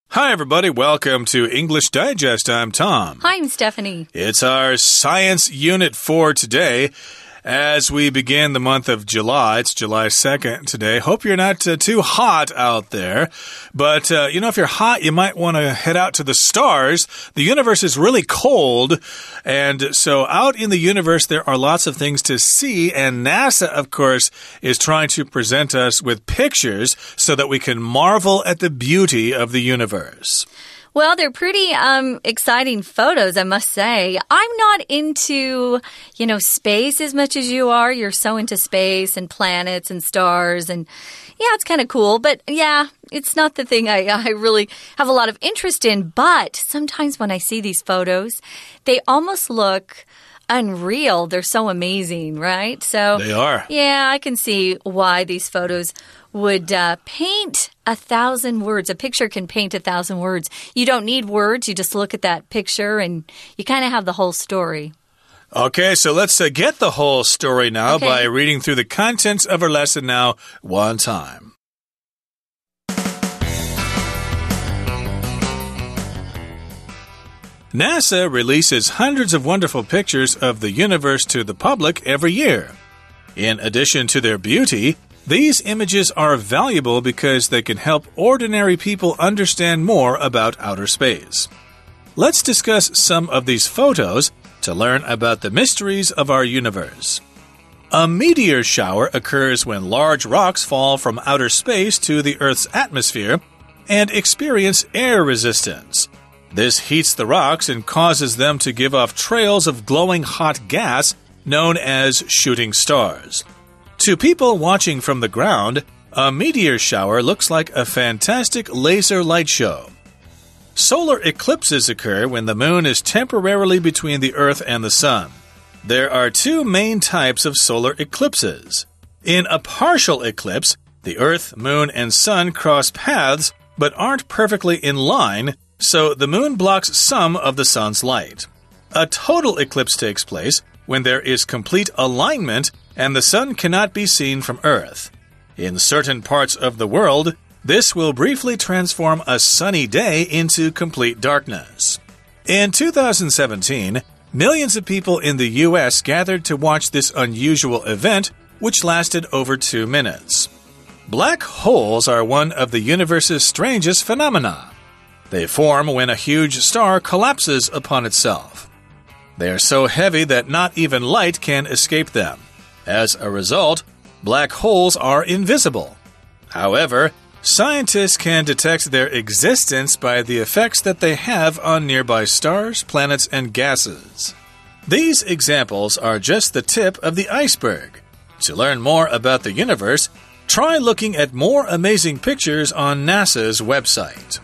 Hi, everybody. Welcome to English Digest. I'm Tom. Hi, I'm Stephanie. It's our science unit for today. As we begin the month of July, it's July 2nd today. Hope you're not too hot out there. But, if you're hot, you might want to head out to the stars. The universe is really cold. And so out in the universe, there are lots of things to see. And NASA, of course, is trying to present us with pictures so that we can marvel at the beauty of the universe. Well, they're pretty exciting photos, I must say. I'm not into, space as much as you are. You're so into space and planets and stars and yeah, it's kind of cool. But yeah, it's not the thing I really have a lot of interest in. But sometimes when I see these photos, they almost look unreal. They're so amazing, right? So they are. Yeah, I can see why these photos would paint 1,000 words. A picture can paint 1,000 words. You don't need words. You just look at that picture and you kind of have the whole story. Okay, so let's get the whole story now by reading through the contents of our lesson now one time. NASA releases hundreds of wonderful pictures of the universe to the public every year. In addition to their beauty, these images are valuable because they can help ordinary people understand more about outer space. Let's discuss some of these photos to learn about the mysteries of our universe. A meteor shower occurs when large rocks fall from outer space to the Earth's atmosphere and experience air resistance. This heats the rocks and causes them to give off trails of glowing hot gas known as shooting stars. To people watching from the ground, a meteor shower looks like a fantastic laser light show. Solar eclipses occur when the moon is temporarily between the Earth and the sun. There are two main types of solar eclipses. In a partial eclipse, the Earth, moon, and sun cross paths but aren't perfectly in line, so the moon blocks some of the sun's light. A total eclipse takes place when there is complete alignment and the sun cannot be seen from Earth. In certain parts of the world, this will briefly transform a sunny day into complete darkness. In 2017, millions of people in the U.S. gathered to watch this unusual event, which lasted over 2 minutes. Black holes are one of the universe's strangest phenomena. They form when a huge star collapses upon itself. They are so heavy that not even light can escape them. As a result, black holes are invisible. However, scientists can detect their existence by the effects that they have on nearby stars, planets, and gases. These examples are just the tip of the iceberg. To learn more about the universe, try looking at more amazing pictures on NASA's website.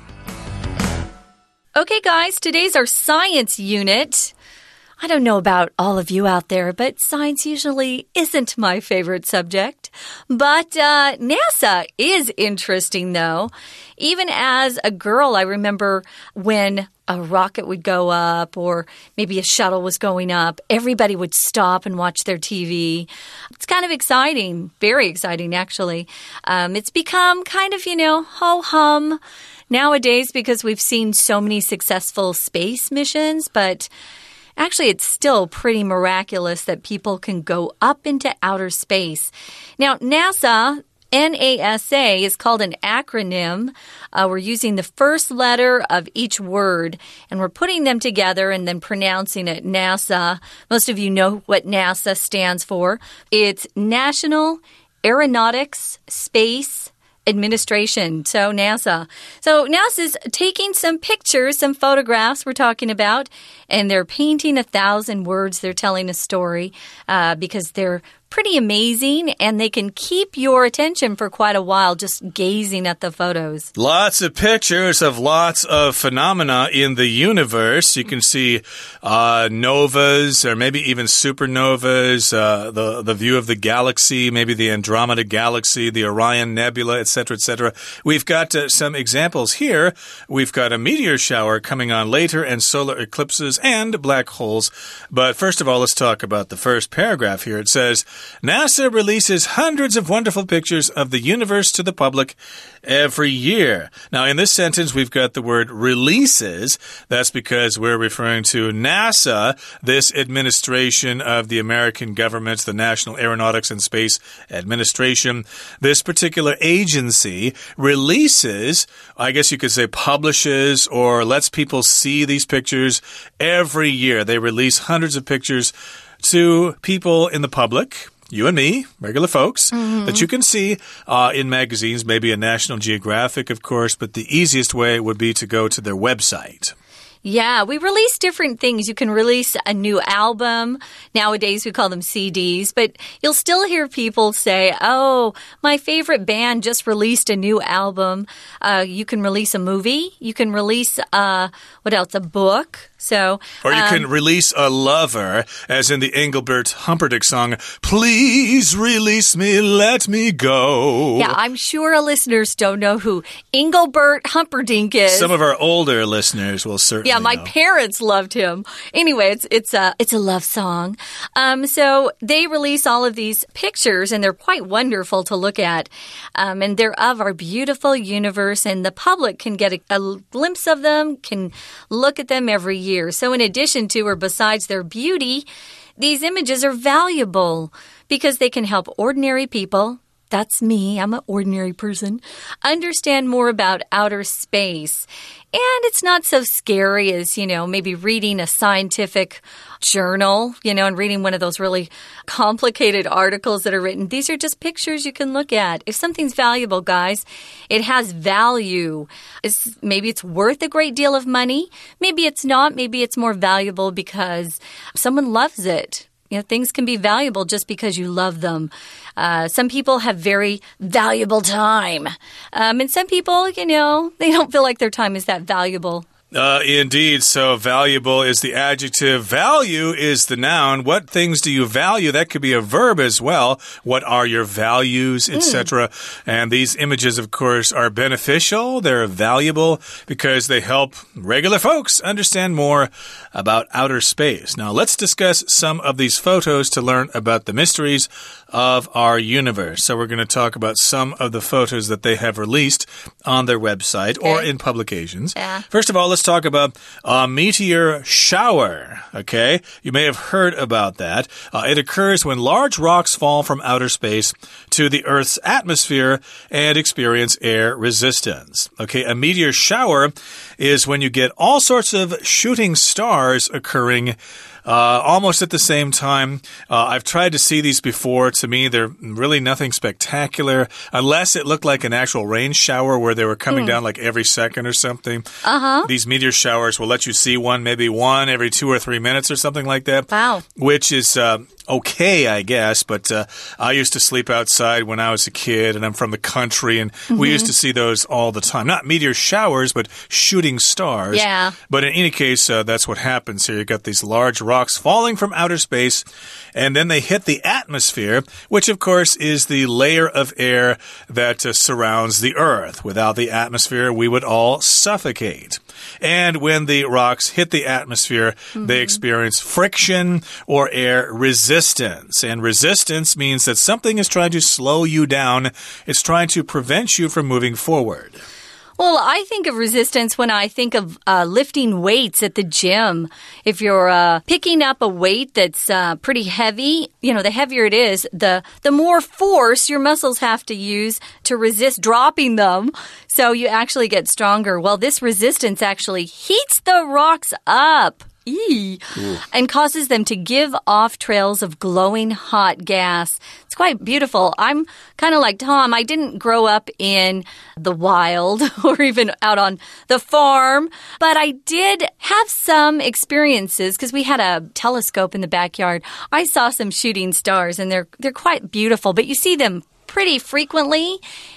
Okay, guys, today's our science unit. I don't know about all of you out there, but science usually isn't my favorite subject. But NASA is interesting, though. Even as a girl, I remember when a rocket would go up or maybe a shuttle was going up, everybody would stop and watch their TV. It's kind of exciting, very exciting, actually. It's become kind of, ho-hum nowadays because we've seen so many successful space missions, but actually, it's still pretty miraculous that people can go up into outer space. Now, NASA, NASA, is called an acronym. We're using the first letter of each word, and we're putting them together and then pronouncing it NASA. Most of you know what NASA stands for. It's National Aeronautics Space Administration, so NASA. So NASA's taking some pictures, some photographs we're talking about, and they're painting 1,000 words. They're telling a story because they're pretty amazing, and they can keep your attention for quite a while just gazing at the photos. Lots of pictures of lots of phenomena in the universe. You can see novas or maybe even supernovas, the view of the galaxy, maybe the Andromeda Galaxy, the Orion Nebula, etc., etc. We've got some examples here. We've got a meteor shower coming on later and solar eclipses and black holes. But first of all, let's talk about the first paragraph here. It says, NASA releases hundreds of wonderful pictures of the universe to the public every year. Now, in this sentence, we've got the word releases. That's because we're referring to NASA, this administration of the American government, the National Aeronautics and Space Administration. This particular agency releases, I guess you could say publishes or lets people see these pictures every year. They release hundreds of pictures to people in the public, you and me, regular folks, that you can see in magazines, maybe a National Geographic, of course, but the easiest way would be to go to their website. Yeah, we release different things. You can release a new album. Nowadays, we call them CDs. But you'll still hear people say, oh, my favorite band just released a new album. You can release a movie. You can release, what else? A book. So, or you can release a lover, as in the Engelbert Humperdinck song, Please release me, let me go. Yeah, I'm sure our listeners don't know who Engelbert Humperdinck is. Some of our older listeners will certainly know. My know. parents loved him. Anyway, it's a love song. So they release all of these pictures, and they're quite wonderful to look at. And they're of our beautiful universe, and the public can get a glimpse of them, can look at them every year. So in addition to or besides their beauty, these images are valuable because they can help ordinary people, that's me, I'm an ordinary person, understand more about outer space. And it's not so scary as, maybe reading a scientific journal, and reading one of those really complicated articles that are written. These are just pictures you can look at. If something's valuable, guys, it has value. Maybe it's worth a great deal of money. Maybe it's not. Maybe it's more valuable because someone loves it. Things can be valuable just because you love them. Some people have very valuable time. And some people, they don't feel like their time is that valuable. Indeed. So valuable is the adjective. Value is the noun. What things do you value? That could be a verb as well. What are your values, etc.? And these images, of course, are beneficial. They're valuable because they help regular folks understand more about outer space. Now, let's discuss some of these photos to learn about the mysteries of our universe. So we're going to talk about some of the photos that they have released on their website or in publications. Yeah. First of all, let's talk about a meteor shower, okay? You may have heard about that. It occurs when large rocks fall from outer space to the Earth's atmosphere and experience air resistance. Okay, a meteor shower is when you get all sorts of shooting stars occurring almost at the same time. I've tried to see these before. To me, they're really nothing spectacular, unless it looked like an actual rain shower where they were coming down like every second or something. These meteor showers will let you see maybe one every 2 or 3 minutes or something like that. Wow. Which is okay, I guess, but I used to sleep outside when I was a kid, and I'm from the country, and we used to see those all the time. Not meteor showers, but shooting stars. Yeah. But in any case, that's what happens here. You've got these large rocks falling from outer space, and then they hit the atmosphere, which, of course, is the layer of air that surrounds the Earth. Without the atmosphere, we would all suffocate. And when the rocks hit the atmosphere, they experience friction or air resistance. And resistance means that something is trying to slow you down. It's trying to prevent you from moving forward. Well, I think of resistance when I think of lifting weights at the gym. If you're picking up a weight that's pretty heavy, the heavier it is, the more force your muscles have to use to resist dropping them. So you actually get stronger. Well, this resistance actually heats the rocks up. And causes them to give off trails of glowing hot gas. It's quite beautiful. I'm kind of like Tom. I didn't grow up in the wild or even out on the farm, but I did have some experiences because we had a telescope in the backyard. I saw some shooting stars, and they're quite beautiful, but you see them pretty frequently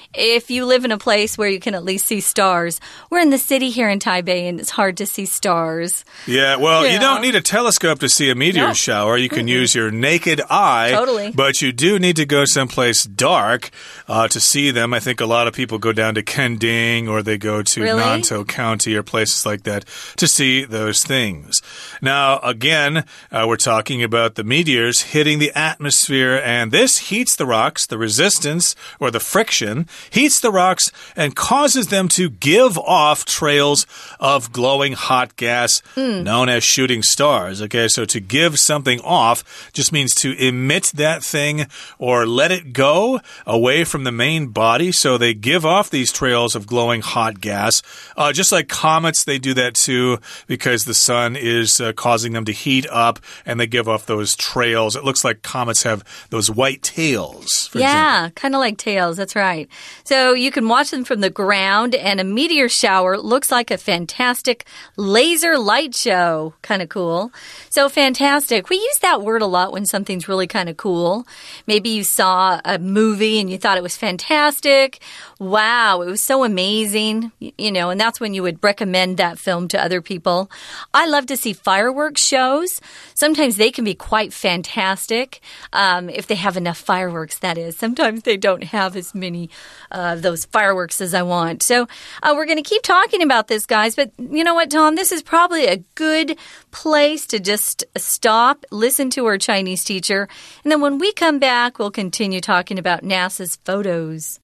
if you live in a place where you can at least see stars. We're in the city here in Taipei, and it's hard to see stars. Yeah, well, you don't need a telescope to see a meteor shower. You can use your naked eye. Totally. But you do need to go someplace dark to see them. I think a lot of people go down to Kending or they go to Nantou County or places like that to see those things. Now, again, we're talking about the meteors hitting the atmosphere, and this heats the rocks. The resistance or the friction heats the rocks and causes them to give off trails of glowing hot gas known as shooting stars. Okay, so to give something off just means to emit that thing or let it go away from the main body. So they give off these trails of glowing hot gas. Just like comets, they do that too because the sun is causing them to heat up and they give off those trails. It looks like comets have those white tails. Yeah, kind of like tails. That's right. So you can watch them from the ground, and a meteor shower looks like a fantastic laser light show. Kind of cool. So fantastic. We use that word a lot when something's really kind of cool. Maybe you saw a movie and you thought it was fantastic. Wow, it was so amazing. You know, and that's when you would recommend that film to other people. I love to see fireworks shows. Sometimes they can be quite fantastic if they have enough fireworks, that is. Sometimes they don't have as many of those fireworks as I want. So we're going to keep talking about this, guys. But you know what, Tom? This is probably a good place to just stop, listen to our Chinese teacher. And then when we come back, we'll continue talking about NASA's photos.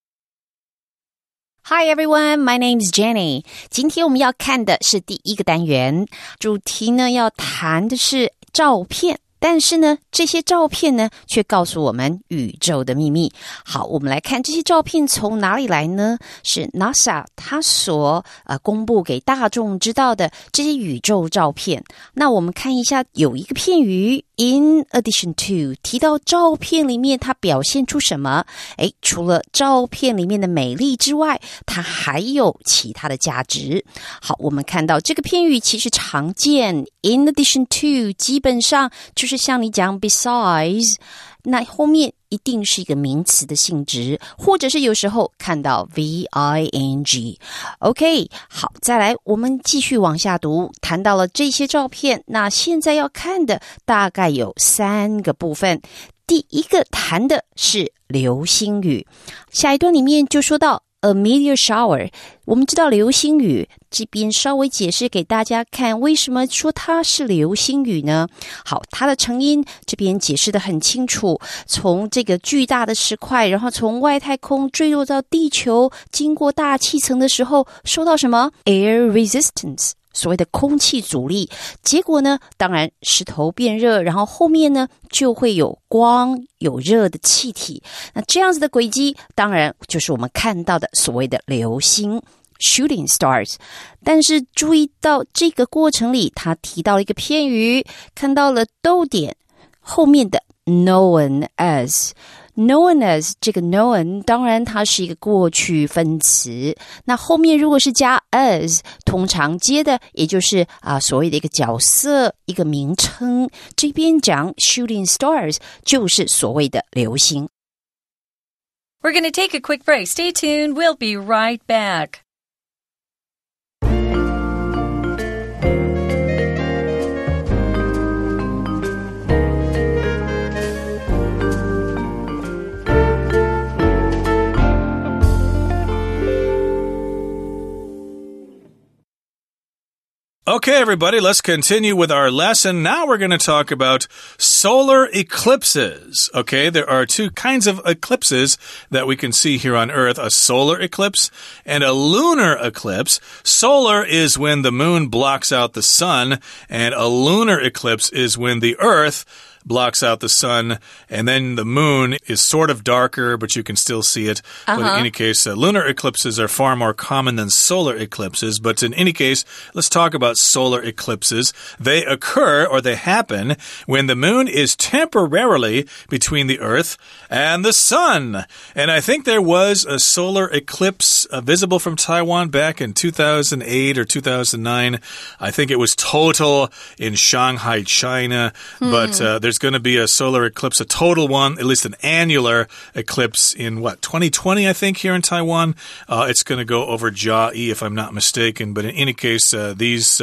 Hi everyone, my name is Jenny. 今天我们要看的是第一个单元，主题呢要谈的是照片。但是呢，这些照片呢，却告诉我们宇宙的秘密。好，我们来看这些照片从哪里来呢？是 NASA 它所公布给大众知道的这些宇宙照片。那我们看一下，有一个片语 in addition to 提到照片里面它表现出什么？除了照片里面的美丽之外，它还有其他的价值。好，我们看到这个片语其实常见 in addition to 基本上就是像你讲 besides， 那后面一定是一个名词的性质，或者是有时候看到 VING。OK， 好，再来我们继续往下读，谈到了这些照片，那现在要看的大概有3个部分。第一个谈的是流星雨，下一段里面就说到A meteor shower， 我们知道流星雨，这边稍微解释给大家看，为什么说它是流星雨呢？好，它的成因这边解释得很清楚，从这个巨大的石块，然后从外太空坠落到地球，经过大气层的时候，受到什么 air resistance，所谓的空气阻力，结果呢，当然石头变热，然后后面呢就会有光有热的气体，那这样子的轨迹当然就是我们看到的所谓的流星 shooting stars。 但是注意到这个过程里他提到了一个片语，看到了逗点后面的 known as。known as 这个 known 当然它是一个过去分词，那后面如果是加 as 通常接的也就是所谓的一个角色一个名称，这边讲 shooting stars 就是所谓的流星。 We're going to take a quick break. Stay tuned. We'll be right back. Okay, everybody, let's continue with our lesson. Now we're going to talk about solar eclipses. Okay, there are 2 kinds of eclipses that we can see here on Earth, a solar eclipse and a lunar eclipse. Solar is when the moon blocks out the sun, and a lunar eclipse is when the Earth blocks out the sun, and then the moon is sort of darker, but you can still see it. But in any case, lunar eclipses are far more common than solar eclipses. But in any case, let's talk about solar eclipses. They occur, or they happen, when the moon is temporarily between the Earth and the sun. And I think there was a solar eclipse visible from Taiwan back in 2008 or 2009. I think it was total in Shanghai, China. But there's there's going to be a solar eclipse, a total one, at least an annular eclipse in, 2020, I think, here in Taiwan. It's going to go over Chiayi, if I'm not mistaken. But in any case, these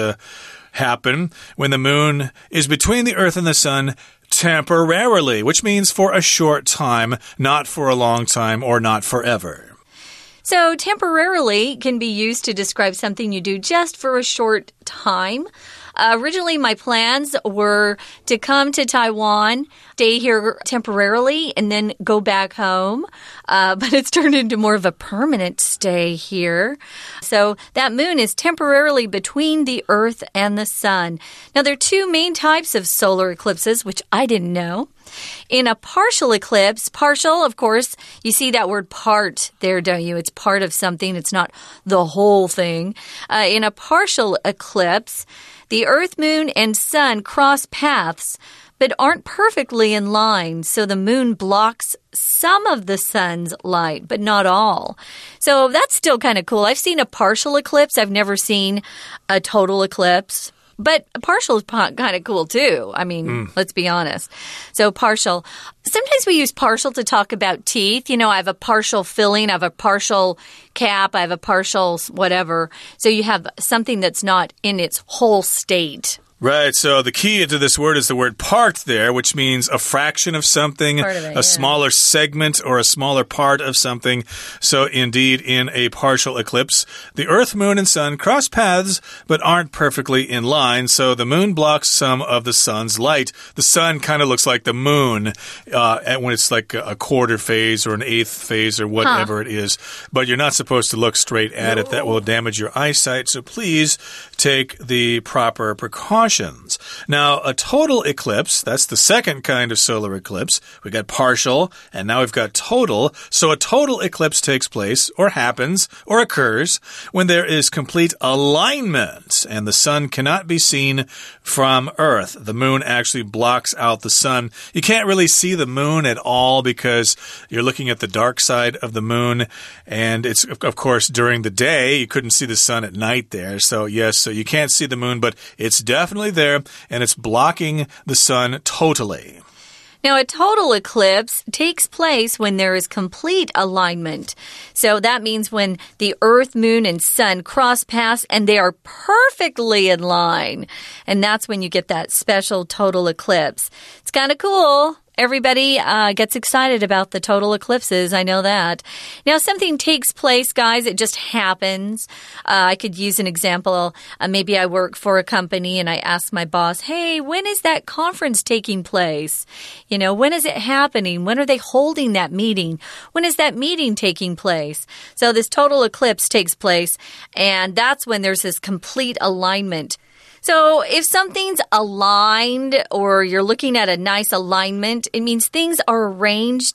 happen when the moon is between the Earth and the sun temporarily, which means for a short time, not for a long time, or not forever. So, temporarily can be used to describe something you do just for a short time. Originally, my plans were to come to Taiwan, stay here temporarily, and then go back home. But it's turned into more of a permanent stay here. So that moon is temporarily between the Earth and the sun. Now, there are two main types of solar eclipses, which I didn't know. In a partial eclipse, partial, of course, you see that word part there, don't you? It's part of something. It's not the whole thing. In a partial eclipse, the Earth, moon, and sun cross paths, but aren't perfectly in line. So the moon blocks some of the sun's light, but not all. So that's still kind of cool. I've seen a partial eclipse. I've never seen a total eclipse. But partial is kind of cool, too. I mean, let's be honest. So partial. Sometimes we use partial to talk about teeth. You know, I have a partial filling. I have a partial cap. I have a partial whatever. So you have something that's not in its whole state. Right, so the key to this word is the word part there, which means a fraction of something, a smaller segment or a smaller part of something. So indeed, in a partial eclipse, the Earth, moon, and sun cross paths but aren't perfectly in line, so the moon blocks some of the sun's light. The sun kind of looks like the moon when it's like a quarter phase or an eighth phase or whatever it is. But you're not supposed to look straight at it. That will damage your eyesight, so please take the proper precautions. Now, a total eclipse, that's the second kind of solar eclipse. We got partial, and now we've got total. So a total eclipse takes place, or happens, or occurs when there is complete alignment, and the sun cannot be seen from Earth. The moon actually blocks out the sun. You can't really see the moon at all because you're looking at the dark side of the moon, and it's, of course, during the day. You couldn't see the sun at night there. So, yes, so you can't see the moon, but it's definitely there, and it's blocking the sun totally. Now, a total eclipse takes place when there is complete alignment. So that means when the Earth, moon, and sun cross paths and they are perfectly in line. And that's when you get that special total eclipse. It's kind of cool. Everybody gets excited about the total eclipses. I know that. Now, something takes place, guys. It just happens. I could use an example. Maybe I work for a company and I ask my boss, hey, when is that conference taking place? You know, when is it happening? When are they holding that meeting? When is that meeting taking place? So this total eclipse takes place, and that's when there's this complete alignment. So if something's aligned or you're looking at a nice alignment, it means things are arranged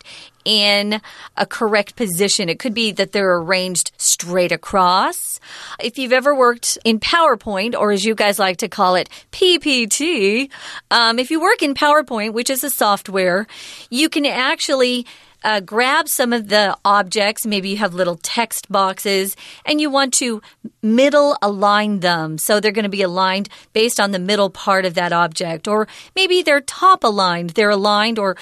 in a correct position. It could be that they're arranged straight across. If you've ever worked in PowerPoint, or as you guys like to call it, PPT, if you work in PowerPoint, which is a software, you can actually grab some of the objects. Maybe you have little text boxes and you want to middle align them. So they're going to be aligned based on the middle part of that object. Or maybe they're top aligned. They're aligned or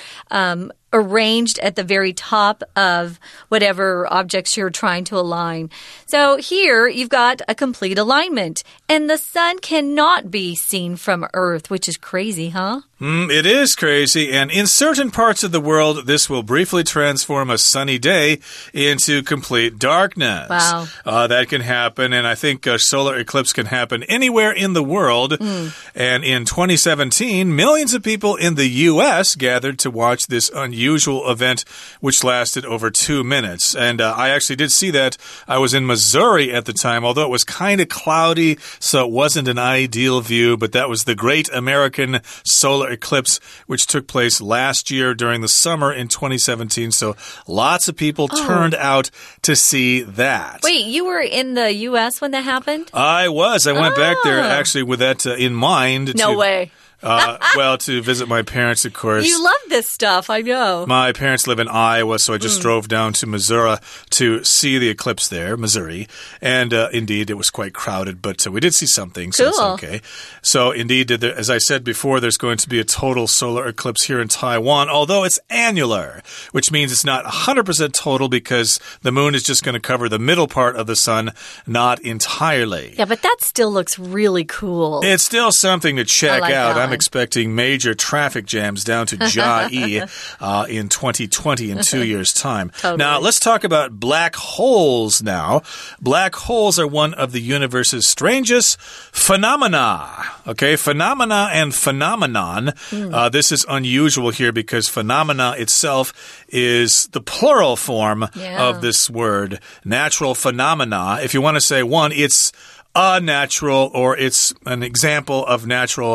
arranged at the very top of whatever objects you're trying to align. So here you've got a complete alignment, and the sun cannot be seen from Earth, which is crazy, huh? It is crazy, and in certain parts of the world, this will briefly transform a sunny day into complete darkness. Wow. That can happen, and I think a solar eclipse can happen anywhere in the world. And in 2017, millions of people in the U.S. gathered to watch this unusual event, which lasted over 2 minutes. And I actually did see that. I was in Missouri at the time, although it was kind of cloudy, so it wasn't an ideal view, but that was the Great American Solar Eclipse, which took place last year during the summer in 2017. So lots of people turned out to see that. Wait, you were in the U.S. when that happened? I was. I went back there actually with that in mind. No way. Well, to visit my parents, of course. You love this stuff, I know. My parents live in Iowa, so I just drove down to Missouri to see the eclipse there, Missouri. And indeed, it was quite crowded, but we did see something, so it's okay. So indeed, as I said before, there's going to be a total solar eclipse here in Taiwan, although it's annular, which means it's not 100% total because the moon is just going to cover the middle part of the sun, not entirely. Yeah, but that still looks really cool. It's still something to check out. I'm expecting major traffic jams down to Chiayi in 2020 in 2 years' time. Totally. Now, let's talk about black holes now. Black holes are one of the universe's strangest phenomena. Okay, phenomena and phenomenon. This is unusual here because phenomena itself is the plural form of this word, natural phenomena. If you want to say one, it's a natural, or it's an example of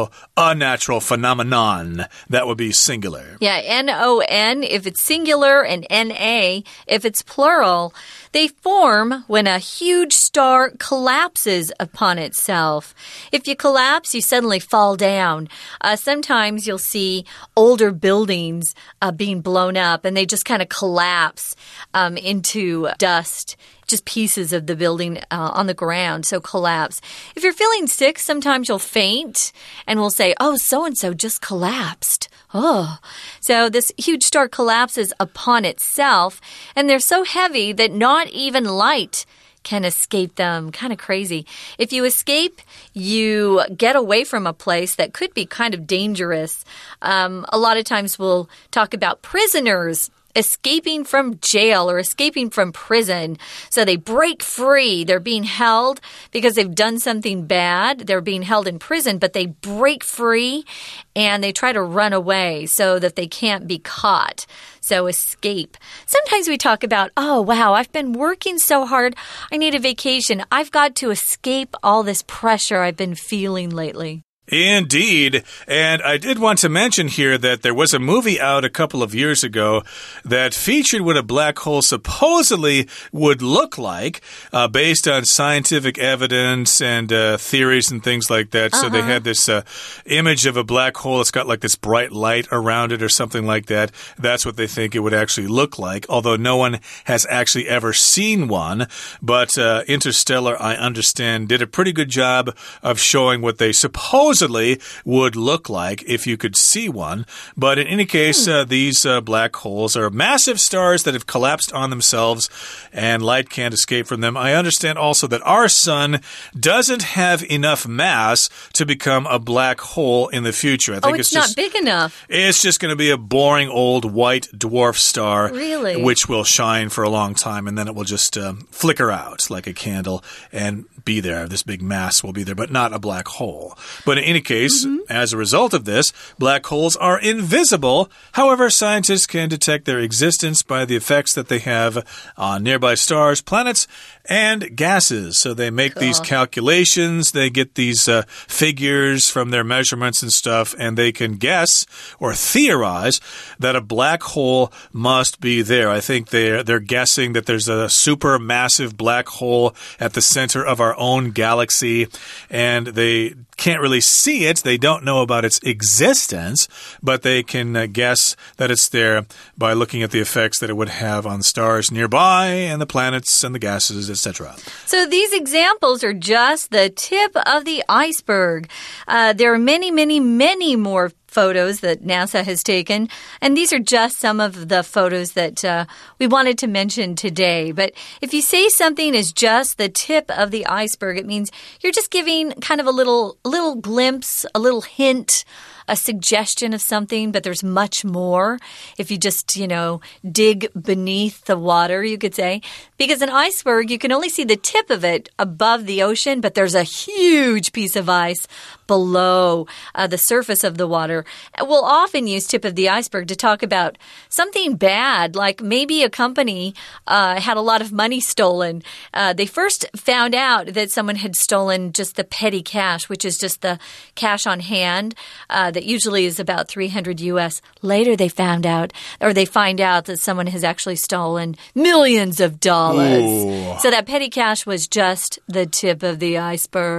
a natural phenomenon. That would be singular. Yeah, N-O-N if it's singular and N-A if it's plural. They form when a huge star collapses upon itself. If you collapse, you suddenly fall down. Sometimes you'll see older buildings being blown up, and they just kind of collapse into dust. Just pieces of the building on the ground, so collapse. If you're feeling sick, sometimes you'll faint and we'll say, oh, so-and-so just collapsed. Oh, so this huge star collapses upon itself, and they're so heavy that not even light can escape them. Kind of crazy. If you escape, you get away from a place that could be kind of dangerous. A lot of times we'll talk about prisoners escaping from jail or escaping from prison. So they break free. They're being held because they've done something bad. They're being held in prison, but they break free and they try to run away so that they can't be caught. So escape. Sometimes we talk about, oh, wow, I've been working so hard. I need a vacation. I've got to escape all this pressure I've been feeling lately. Indeed. And I did want to mention here that there was a movie out a couple of years ago that featured what a black hole supposedly would look like based on scientific evidence and theories and things like that. So they had this image of a black hole. It's got like this bright light around it or something like that. That's what they think it would actually look like, although no one has actually ever seen one. But Interstellar, I understand, did a pretty good job of showing what they supposedly would look like if you could see one. But in any case, these black holes are massive stars that have collapsed on themselves and light can't escape from them. I understand also that our sun doesn't have enough mass to become a black hole in the future. I think it's not big enough. It's just going to be a boring old white dwarf star, really? Which will shine for a long time and then it will just flicker out like a candle and be there. This big mass will be there, but not a black hole. But in any case, as a result of this, black holes are invisible. However, scientists can detect their existence by the effects that they have on nearby stars, planets, and gases. So they make these calculations, they get these figures from their measurements and stuff, and they can guess or theorize that a black hole must be there. I think they're guessing that there's a supermassive black hole at the center of our own galaxy, and they can't really see it. They don't know about its existence, but they can guess that it's there by looking at the effects that it would have on stars nearby and the planets and the gases, etc. So these examples are just the tip of the iceberg. There are many, many, many more photos that NASA has taken, and these are just some of the photos that we wanted to mention today. But if you say something is just the tip of the iceberg, it means you're just giving kind of a little glimpse, a little hint, a suggestion of something, but there's much more. If you just, dig beneath the water, you could say. Because an iceberg, you can only see the tip of it above the ocean, but there's a huge piece of ice below the surface of the water. We'll often use tip of the iceberg to talk about something bad, like maybe a company had a lot of money stolen. They first found out that someone had stolen just the petty cash, which is just the cash on hand that usually is about $300 US. Later they find out that someone has actually stolen millions of dollars. Ooh. So that petty cash was just the tip of the iceberg.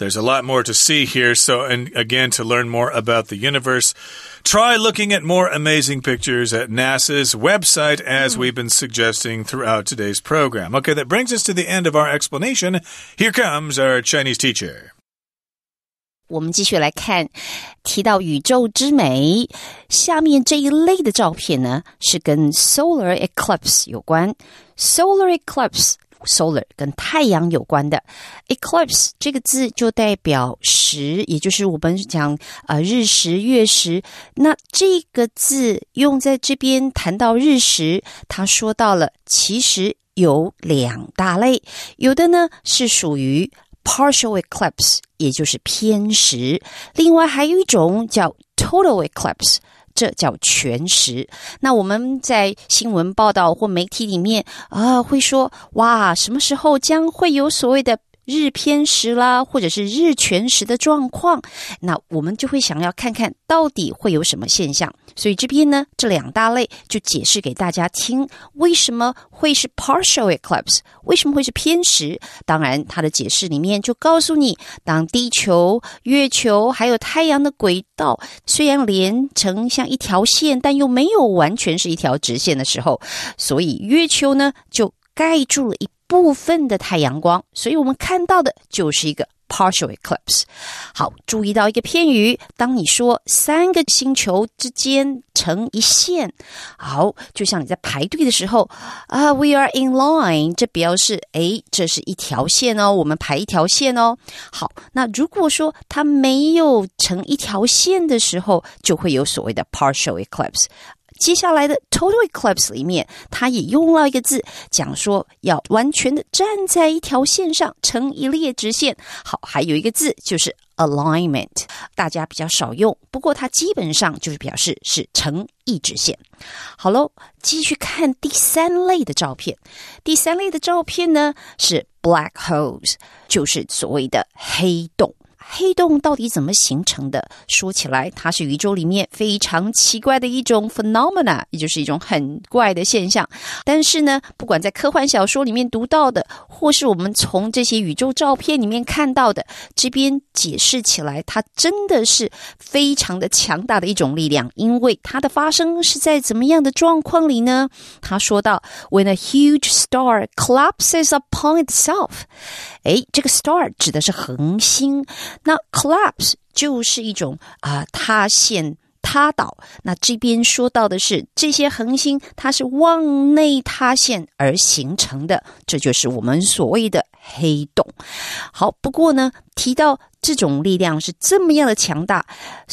There's a lot more to see here. So, and again, to learn more about the universe, try looking at more amazing pictures at NASA's website, as we've been suggesting throughout today's program. Okay, that brings us to the end of our explanation. Here comes our Chinese teacher. 我们继续来看，提到宇宙之美，下面这一类的照片呢，是跟 solar eclipse 有关。solar eclipse。Solar 跟太阳有关的 Eclipse 这个字就代表食，也就是我们讲日食月食。那这个字用在这边谈到日食，他说到了其实有两大类，有的呢是属于 partial eclipse， 也就是偏食，另外还有一种叫 total eclipse，这叫全食。那我们在新闻报道或媒体里面会说，哇，什么时候将会有所谓的日偏食啦，或者是日全食的状况，那我们就会想要看看到底会有什么现象。所以这边呢，这两大类就解释给大家听，为什么会是 partial eclipse， 为什么会是偏食。当然它的解释里面就告诉你，当地球、月球还有太阳的轨道虽然连成像一条线，但又没有完全是一条直线的时候，所以月球呢就盖住了一部分的太阳光，所以我们看到的就是一个 partial eclipse。 好，注意到一个片语，当你说三个星球之间成一线，好，就像你在排队的时候we are in line， 这表示这是一条线哦，我们排一条线哦。好，那如果说它没有成一条线的时候，就会有所谓的 partial eclipse。接下来的 total eclipse 里面，它也用了一个字，讲说要完全的站在一条线上，成一列直线。好，还有一个字就是 alignment， 大家比较少用，不过它基本上就是表示是成一直线。好咯，继续看第三类的照片。第三类的照片呢是 black holes， 就是所谓的黑洞。黑洞到底怎么形成的？说起来，它是宇宙里面非常奇怪的一种 phenomena， 也就是一种很怪的现象。但是呢，不管在科幻小说里面读到的，或是我们从这些宇宙照片里面看到的，这边解释起来，它真的是非常的强大的一种力量。因为它的发生是在怎么样的状况里呢？他说到 When a huge star collapses upon itself， 这个 star 指的是恒星，那 collapse 就是一种塌陷塌倒。那这边说到的是这些恒星它是往内塌陷而形成的，这就是我们所谓的黑洞。好，不过呢，提到这种力量是这么样的强大，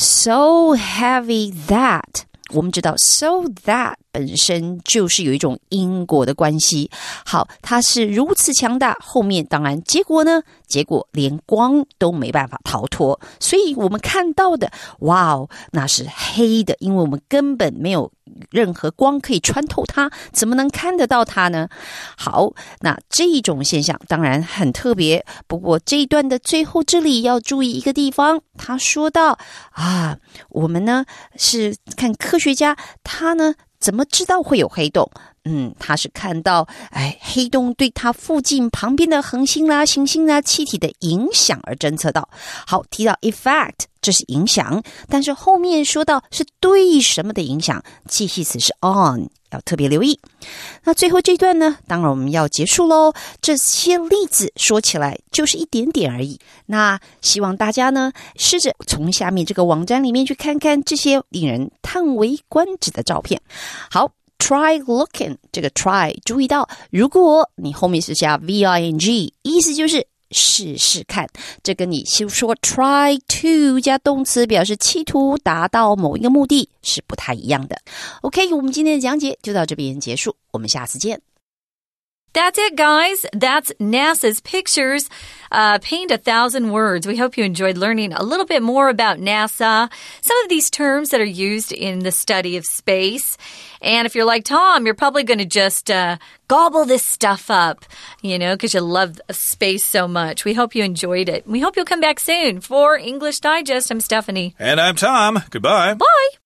so heavy that， 我们知道 so that 本身就是有一种因果的关系。好，它是如此强大，后面当然结果呢？结果连光都没办法逃脱，所以我们看到的，哇哦，那是黑的，因为我们根本没有任何光可以穿透它，怎么能看得到它呢？好，那这一种现象当然很特别，不过这一段的最后这里要注意一个地方，他说到我们呢是看科学家，他呢怎么知道会有黑洞？他是看到黑洞对它附近旁边的恒星啦、行星啦、气体的影响而侦测到。好，提到 effect， 这是影响，但是后面说到是对什么的影响，介系词是 on， 要特别留意。那最后这段呢，当然我们要结束咯，这些例子说起来就是一点点而已。那希望大家呢试着从下面这个网站里面去看看这些令人叹为观止的照片。好，Try looking， 这个 try 注意到，如果你后面是加 VING， 意思就是试试看。这跟你说 try to 加动词表示企图达到某一个目的是不太一样的。OK， 我们今天的讲解就到这边结束，我们下次见。 That's it, guys. That's NASA's pictures. Paint 1,000 words. We hope you enjoyed learning a little bit more about NASA, some of these terms that are used in the study of space. And if you're like Tom, you're probably going to just gobble this stuff up, because you love space so much. We hope you enjoyed it. We hope you'll come back soon. For English Digest, I'm Stephanie. And I'm Tom. Goodbye. Bye.